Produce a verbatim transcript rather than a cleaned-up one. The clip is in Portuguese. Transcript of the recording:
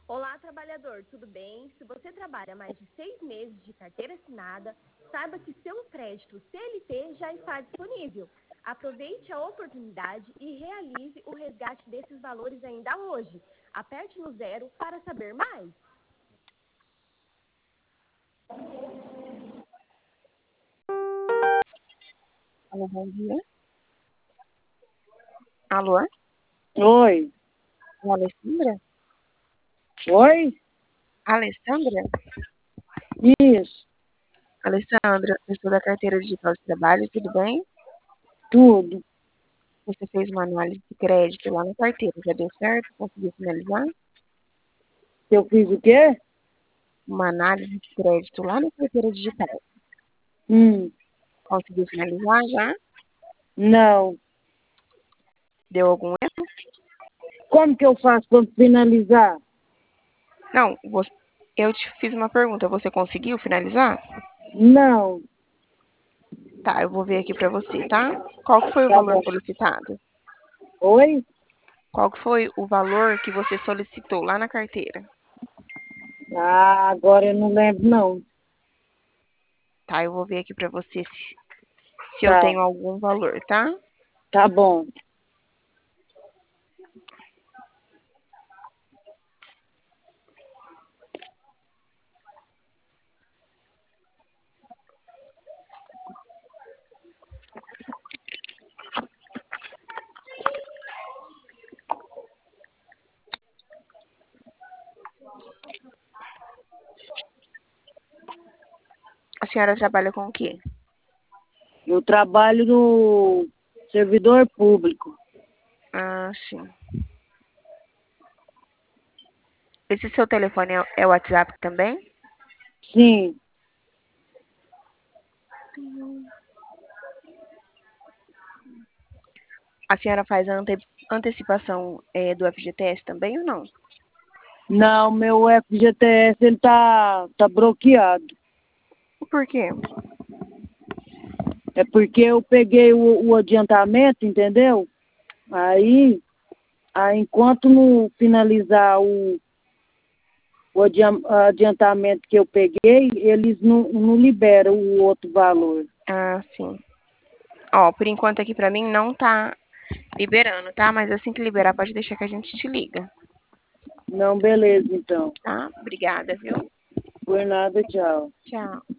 Olá, trabalhador, tudo bem? Se você trabalha mais de seis meses de carteira assinada, saiba que seu crédito C L T já está disponível. Aproveite a oportunidade e realize o resgate desses valores ainda hoje. Aperte no zero para saber mais. Alô, bom dia. Alô? Oi. É a Alessandra? Oi? Alessandra? Isso, Alessandra, eu sou da carteira digital de trabalho, tudo bem? tudo. Você fez uma análise de crédito lá na carteira, já deu certo? Conseguiu finalizar? Eu fiz o quê? Uma análise de crédito lá na carteira digital. Hum, Conseguiu finalizar já? não. Deu algum erro? Como que eu faço para finalizar? Não, você- eu te fiz uma pergunta, você conseguiu finalizar? Não. Tá, eu vou ver aqui pra você, tá? Qual que foi o Tá valor bom. solicitado? Oi? Qual que foi o valor que você solicitou lá na carteira? Ah, agora eu não lembro, não. Tá, eu vou ver aqui pra você se, se eu Tá, tenho algum valor, tá? tá bom. A senhora trabalha com o quê? Eu trabalho no servidor público. Ah, sim. Esse seu telefone é, é o WhatsApp também? Sim, A senhora faz a ante- antecipação é, do F G T S também ou não? não, meu F G T S ele tá, tá bloqueado. Por quê? É porque eu peguei o, o adiantamento, entendeu? Aí, aí, enquanto não finalizar o, o adian- adiantamento que eu peguei, eles não, não liberam o outro valor. Ah, sim. Ó, por enquanto aqui pra mim não tá liberando, tá? Mas assim que liberar, pode deixar que a gente te liga, Não, beleza, então. tá? Obrigada, viu? Por nada, tchau. Tchau.